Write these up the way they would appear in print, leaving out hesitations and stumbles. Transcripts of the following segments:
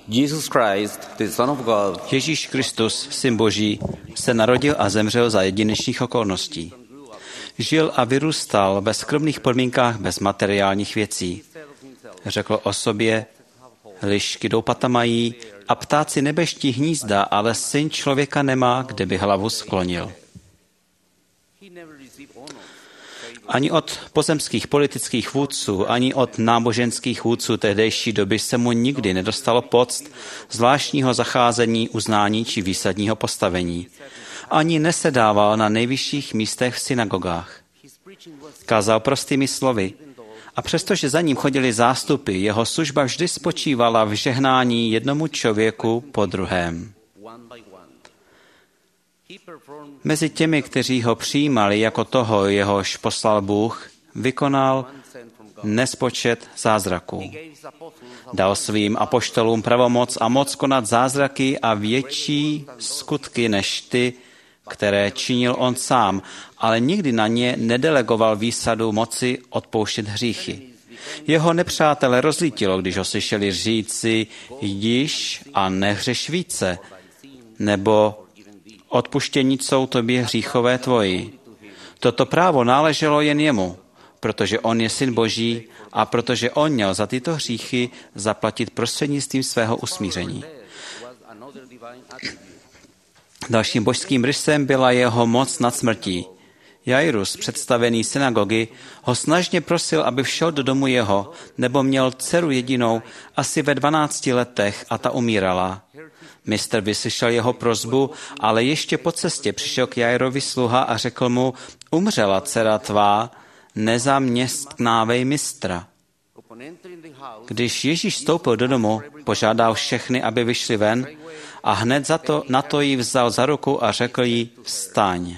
Jesus Christ, the Son of God, Ježíš Kristus, Syn Boží, se narodil a zemřel za jedinečných okolností. Žil a vyrůstal ve skromných podmínkách bez materiálních věcí. Řekl o sobě, lišky doupata mají a ptáci nebeští hnízda, ale syn člověka nemá, kde by hlavu sklonil. Ani od pozemských politických vůdců, ani od náboženských vůdců tehdejší doby se mu nikdy nedostalo poct, zvláštního zacházení, uznání či výsadního postavení. Ani nesedával na nejvyšších místech v synagogách. Kázal prostými slovy. A přestože za ním chodili zástupy, jeho služba vždy spočívala v žehnání jednomu člověku po druhém. Mezi těmi, kteří ho přijímali jako toho, jehož poslal Bůh, vykonal nespočet zázraků. Dal svým apoštolům pravomoc a moc konat zázraky a větší skutky než ty, které činil on sám, ale nikdy na ně nedelegoval výsadu moci odpouštět hříchy. Jeho nepřátelé rozlítilo, když ho slyšeli říci, jdiš a nehřeš více, nebo odpuštění jsou tobě hříchové tvoji. Toto právo náleželo jen jemu, protože on je Syn Boží a protože on měl za tyto hříchy zaplatit prostřednictvím svého usmíření. Dalším božským rysem byla jeho moc nad smrtí. Jairus, představený synagogy, ho snažně prosil, aby všel do domu jeho, nebo měl dceru jedinou, asi ve 12 letech a ta umírala. Mistr vyslyšel jeho prosbu, ale ještě po cestě přišel k Jairovi sluha a řekl mu, umřela dcera tvá, nezaměstnávej mistra. Když Ježíš vstoupil do domu, požádal všechny, aby vyšli ven a hned na to ji vzal za ruku a řekl jí, vstaň.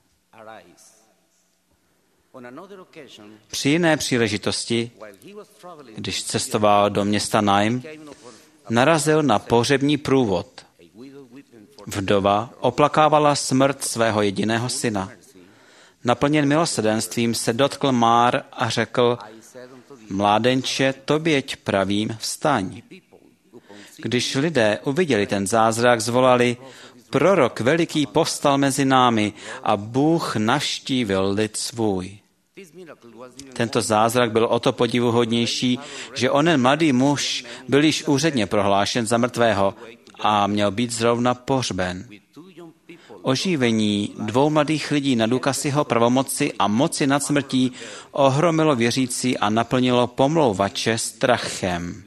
Při jiné příležitosti, když cestoval do města Naim, narazil na pohřební průvod. Vdova oplakávala smrt svého jediného syna. Naplněn milosrdenstvím se dotkl Már a řekl, mládenče, toběť pravím, vstaň. Když lidé uviděli ten zázrak, zvolali, prorok veliký povstal mezi námi a Bůh navštívil lid svůj. Tento zázrak byl o to podivuhodnější, že onen mladý muž byl již úředně prohlášen za mrtvého a měl být zrovna pohřben. Oživení 2 mladých lidí na důkaz jeho pravomoci a moci nad smrtí ohromilo věřící a naplnilo pomlouvače strachem.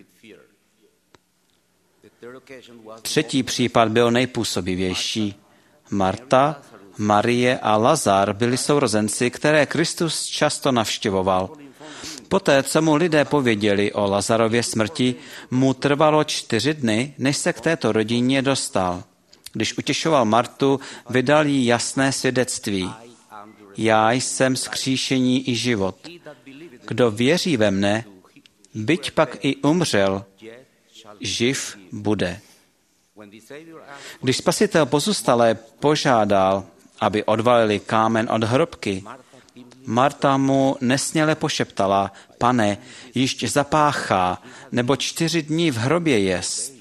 Třetí případ byl nejpůsobivější. Marta, Marie a Lazar byli sourozenci, které Kristus často navštěvoval. Poté, co mu lidé pověděli o Lazarově smrti, mu trvalo 4 dny, než se k této rodině dostal. Když utěšoval Martu, vydal jí jasné svědectví. Já jsem vzkříšení i život. Kdo věří ve mne, byť pak i umřel, živ bude. Když Spasitel pozůstalé požádal, aby odvalili kámen od hrobky, Marta mu nesměle pošeptala, pane, již zapáchá, nebo 4 dní v hrobě jest.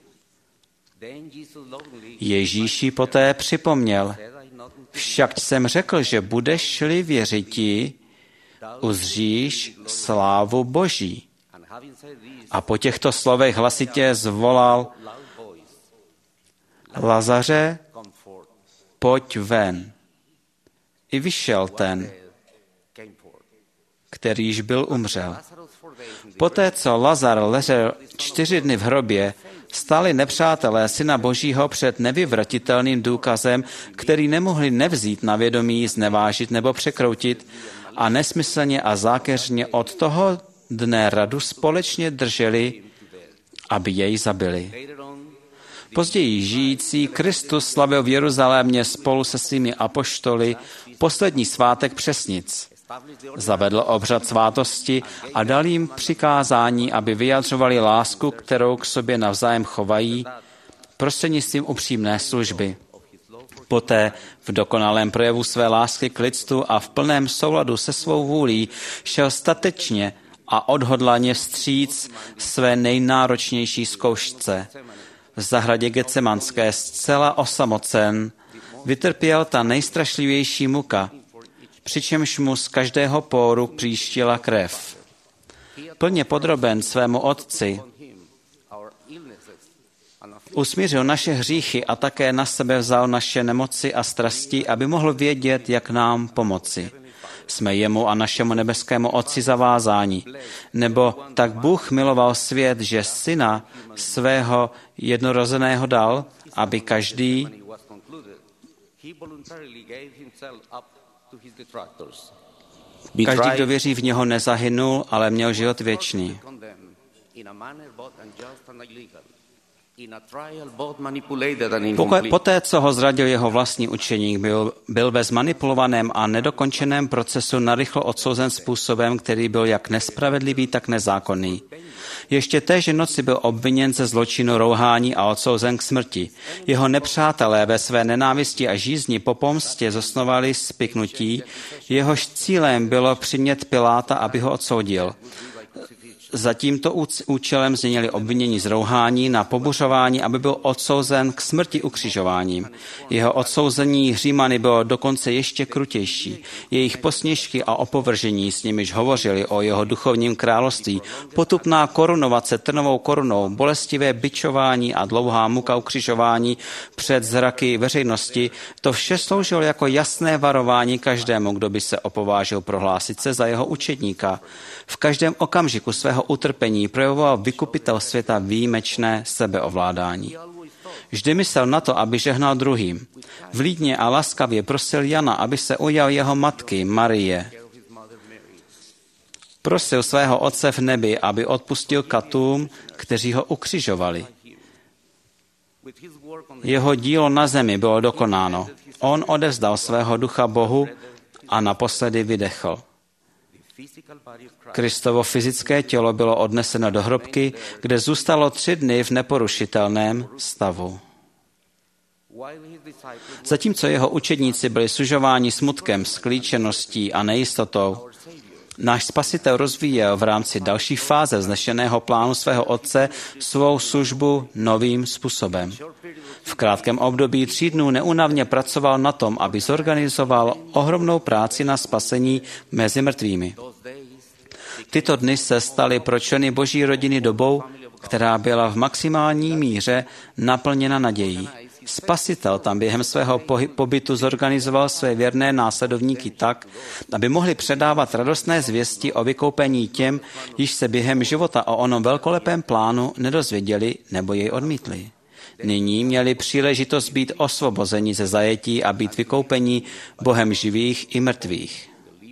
Ježíš jí poté připomněl, však jsem řekl, že budeš-li věřiti, uzříš slávu Boží. A po těchto slovech hlasitě zvolal, Lazaře, pojď ven. I vyšel ten, který již byl umřel. Poté, co Lazar ležel 4 dny v hrobě, stáli nepřátelé Syna Božího před nevyvratitelným důkazem, který nemohli nevzít na vědomí, znevážit nebo překroutit a nesmyslně a zákeřně od toho dne radu společně drželi, aby jej zabili. Později žijící Kristus slavil v Jeruzalémě spolu se svými apoštoly poslední svátek přesnic. Zavedl obřad svátosti a dal jim přikázání, aby vyjadřovali lásku, kterou k sobě navzájem chovají, prostřednictvím upřímné služby. Poté v dokonalém projevu své lásky k lidstvu a v plném souladu se svou vůlí šel statečně a odhodlaně vstříc své nejnáročnější zkoušce. V zahradě Getsemanské zcela osamocen vytrpěl ta nejstrašlivější muka, přičemž mu z každého póru příštila krev. Plně podroben svému otci, usmířil naše hříchy a také na sebe vzal naše nemoci a strasti, aby mohl vědět, jak nám pomoci. Jsme jemu a našemu nebeskému Otci zavázáni. Nebo tak Bůh miloval svět, že syna svého jednorozeného dal, aby každý kdo věří v něho, nezahynul, ale měl život věčný. Poté, co ho zradil jeho vlastní učeník, byl ve zmanipulovaném a nedokončeném procesu narychlo odsouzen způsobem, který byl jak nespravedlivý, tak nezákonný. Ještě téže noci byl obviněn ze zločinu rouhání a odsouzen k smrti. Jeho nepřátelé ve své nenávisti a žízni po pomstě zosnovali spiknutí, jehož cílem bylo přimět Piláta, aby ho odsoudil. Za tímto účelem změnili obvinění z rouhání na pobuřování, aby byl odsouzen k smrti ukřižováním. Jeho odsouzení Římany bylo dokonce ještě krutější. Jejich posměšky a opovržení, s nimiž hovořili o jeho duchovním království, potupná korunovace trnovou korunou, bolestivé bičování a dlouhá muka ukřižování před zraky veřejnosti, to vše sloužilo jako jasné varování každému, kdo by se opovážil prohlásit se za jeho učedníka. V každém okamžiku svého utrpení projevoval vykupitel světa výjimečné sebeovládání. Vždy myslel na to, aby žehnal druhým. Vlídně a laskavě prosil Jana, aby se ujal jeho matky Marie. Prosil svého Otce v nebi, aby odpustil katům, kteří ho ukřižovali. Jeho dílo na zemi bylo dokonáno. On odevzdal svého ducha Bohu a naposledy vydechl. Kristovo fyzické tělo bylo odneseno do hrobky, kde zůstalo 3 dny v neporušitelném stavu. Zatímco jeho učedníci byli sužováni smutkem, sklíčeností a nejistotou, náš Spasitel rozvíjel v rámci další fáze vznešeného plánu svého Otce svou službu novým způsobem. V krátkém období 3 dnů neúnavně pracoval na tom, aby zorganizoval ohromnou práci na spasení mezi mrtvými. Tyto dny se staly pro členy Boží rodiny dobou, která byla v maximální míře naplněna nadějí. Spasitel tam během svého pobytu zorganizoval své věrné následovníky tak, aby mohli předávat radostné zvěsti o vykoupení těm, již se během života o onom velkolepém plánu nedozvěděli nebo jej odmítli. Nyní měli příležitost být osvobozeni ze zajetí a být vykoupeni Bohem živých i mrtvých.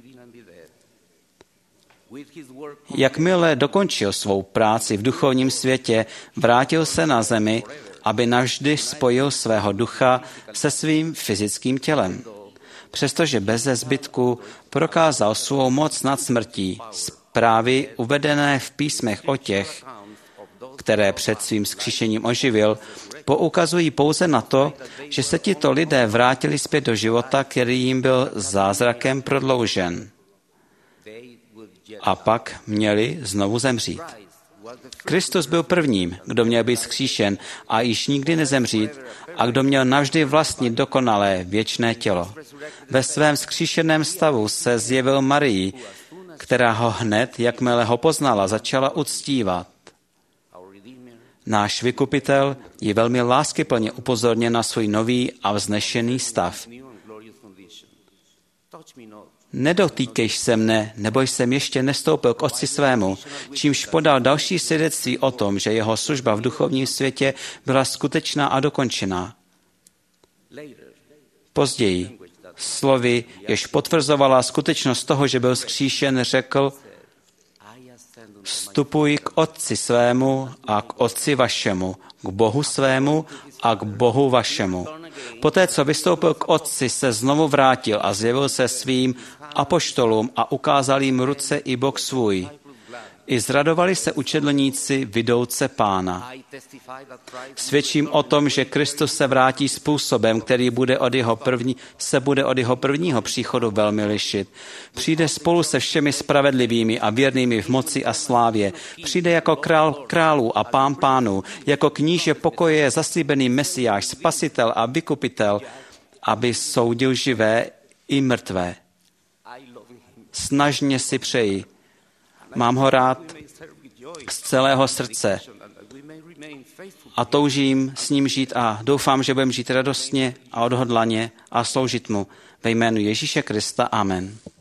Jakmile dokončil svou práci v duchovním světě, vrátil se na zemi, aby navždy spojil svého ducha se svým fyzickým tělem. Přestože beze zbytku prokázal svou moc nad smrtí, zprávy uvedené v písmech o těch, které před svým vzkříšením oživil, poukazují pouze na to, že se tito lidé vrátili zpět do života, který jim byl zázrakem prodloužen. A pak měli znovu zemřít. Kristus byl prvním, kdo měl být vzkříšen a již nikdy nezemřít a kdo měl navždy vlastnit dokonalé věčné tělo. Ve svém vzkříšeném stavu se zjevil Marii, která ho hned, jakmile ho poznala, začala uctívat. Náš vykupitel je velmi láskyplně upozorněn na svůj nový a vznešený stav. Nedotýkej se mne, neboť jsem ještě nestoupil k Otci svému, čímž podal další svědectví o tom, že jeho služba v duchovním světě byla skutečná a dokončená. Později, slovy, jež potvrzovala skutečnost toho, že byl vzkříšen, řekl: Vstupuj k Otci svému a k Otci vašemu, k Bohu svému a k Bohu vašemu. Poté, co vystoupil k Otci, se znovu vrátil a zjevil se svým apoštolům a ukázal jim ruce i bok svůj. I zradovali se učedlníci vidouce Pána. Svědčím o tom, že Kristus se vrátí způsobem, který bude od jeho prvního příchodu velmi lišit. Přijde spolu se všemi spravedlivými a věrnými v moci a slávě. Přijde jako král králů a pán pánů, jako kníže pokoje zaslíbený Mesiáš, spasitel a vykupitel, aby soudil živé i mrtvé. Snažně si přeji. Mám ho rád z celého srdce a toužím s ním žít a doufám, že budeme žít radostně a odhodlaně a sloužit mu. Ve jménu Ježíše Krista. Amen.